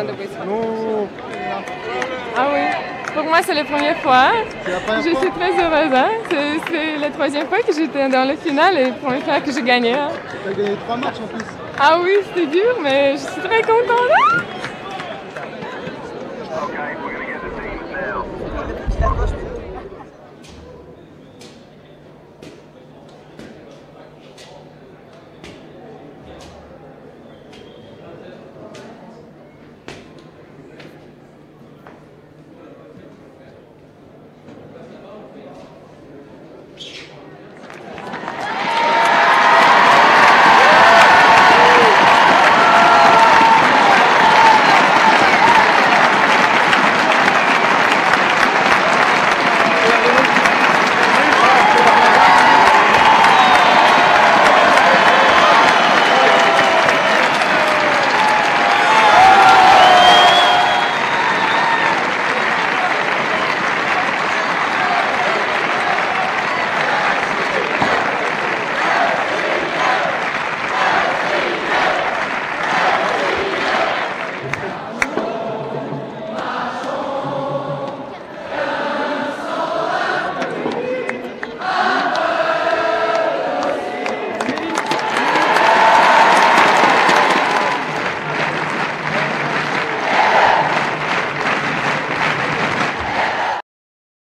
on the way to Non. Ah oui, pour moi c'est la première fois. C'est la première Je fois. suis très heureuse. Hein? C'est la troisième fois que j'étais dans le final et la première fois que j'ai gagné. Hein? Tu as gagné 3 matchs en plus. Ah oui, c'était dur, mais je suis très contente.